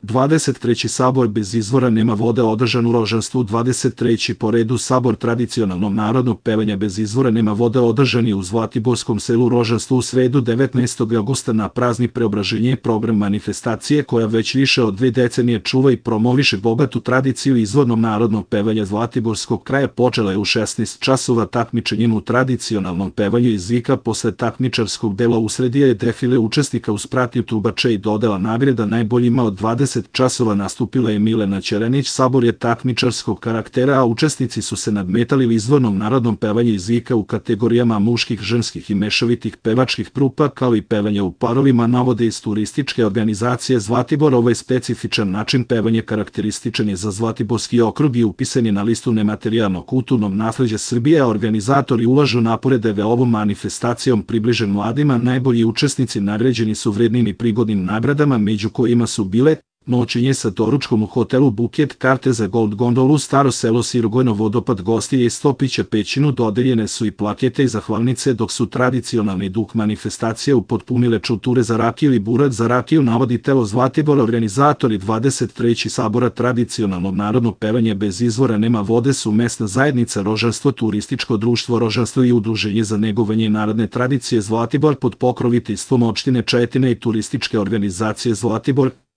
23. sabor bez izvora nema vode održan u Rožanstvu. 23. po redu sabor tradicionalnog narodnog pevanja bez izvora nema vode održan je u Zlatiborskom selu Rožanstvu u sredu 19. augusta na praznik Preobraženje. Program manifestacije koja već više od 2 decenije čuva i promoviše bogatu tradiciju izvornog narodnog pevanja Zlatiborskog kraja počela je u 16 časova takmičenjem u tradicionalnom pevanju iz Vika. Posle takmičarskog dela usledije je defile učesnika uz pratnju tubača i dodela nagrada najboljima. Od 20 časova nastupila je Milena Ćeranić. Sabor je takmičarskog karaktera, a učesnici su se nadmetali u izvornom narodnom pevanju iz Vika u kategorijama muških, ženskih i mešovitih pevačkih trupa, kao i pevanja u parovima, navode iz turističke organizacije Zlatibor. Ovaj specifičan način pevanja karakterističan je za Zlatiborski okrug i upisan je na listu nematerijalnog kulturnog nasleđa Srbije, a organizatori ulažu napore da je ovom manifestacijom približen mladima. Najbolji učesnici nagrađeni su vrednim i prigodnim nagradama, među kojima su bile noćenje sa doručkom u hotelu Buket, karte za Gold gondolu, Staro selo Sirogojno, vodopad, gostije i 100 pića pećinu. Dodeljene su i plakete i zahvalnice, dok su tradicionalni duh manifestacije upotpunile čuture za rakiju i burat za rakiju, navodi telo Zlatibora. Organizatori 23. sabora tradicionalnog narodnog pevanja bez izvora nema vode su mesna zajednica Rožanstvo, turističko društvo Rožanstvo i udruženje za negovanje narodne tradicije Zlatibor pod pokroviteljstvom opštine Čajetina i turističke organizacije Zlatibor.